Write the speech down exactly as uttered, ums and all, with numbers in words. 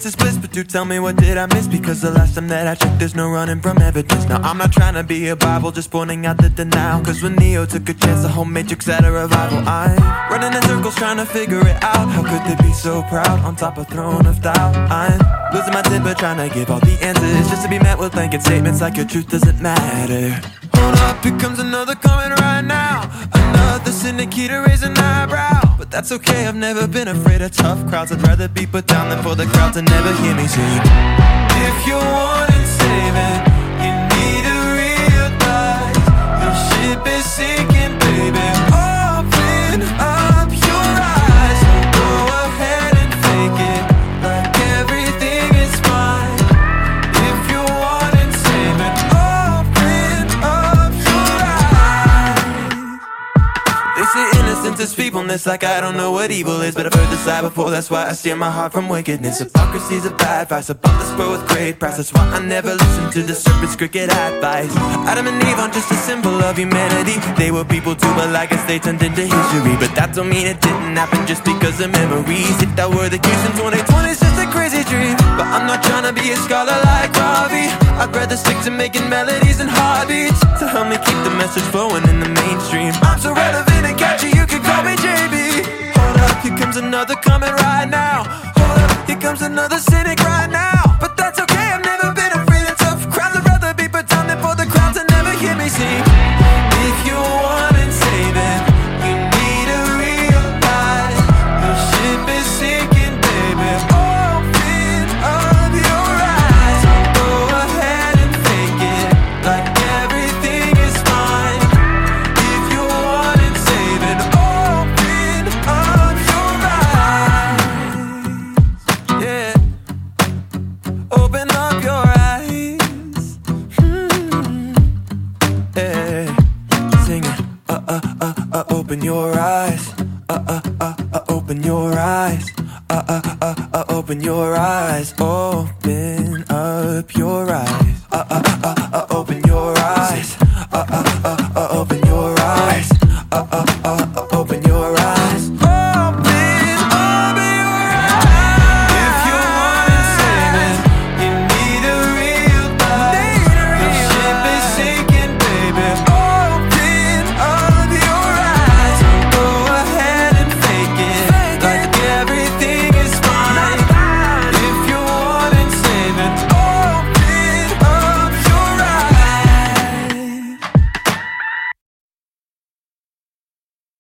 ignorance is bliss, but do tell me, what did I miss? Because the last time that I checked, there's no running from evidence. Now I'm not trying to be a Bible, just pointing out the denial. Cause when Neo took a chance, the whole Matrix had a revival. I'm running in circles trying to figure it out. How could they be so proud on top of throne of doubt? I'm losing my temper trying to give all the answers, just to be met with blanket statements like your truth doesn't matter. Hold up, here comes another comment right now. Another cynic to raise an eyebrow. But that's okay, I've never been afraid of tough crowds. I'd rather be put down than for the crowd to never hear me sing. If you're wanting saving, you need to realize your ship is sinking, baby. Open up your eyes, so go ahead and fake it like everything is fine. If you're wanting saving, open up your eyes. They say innocence is feebleness, like I don't know what evil is, but I've heard this lie before, that's why I steer my heart from wickedness. Hypocrisy's a bad vice, I bought this bro with great price, that's why I never listen to the serpent's cricket advice. Adam and Eve aren't just a symbol of humanity, they were people too, but I guess they turned into history. But that don't mean it didn't happen just because of memories. If that were the case, then twenty twenty's just a crazy dream. But I'm not trying to be a scholar like Ravi, I'd rather stick to making melodies and heartbeats to help me keep the message flowing in the mainstream. I'm so relevant and catchy, you could call me J B. Hold up, here comes another comment right now. Hold up, here comes another cynic right now. But that's okay, I've never been afraid of tough crowds. I'd rather be put down than for the crowd to never hear me sing. If you want and saving, you need to realize your ship is sinking, baby. Open up your eyes, so go ahead and fake it like everything is fine. If you want and saving, open up your eyes. Yeah, open up your eyes. Hmm. Yeah, sing it. Uh, uh, uh, uh, open your eyes. Uh, uh, uh, uh, open your eyes. Uh, uh, uh, uh, open your eyes. Open up your eyes.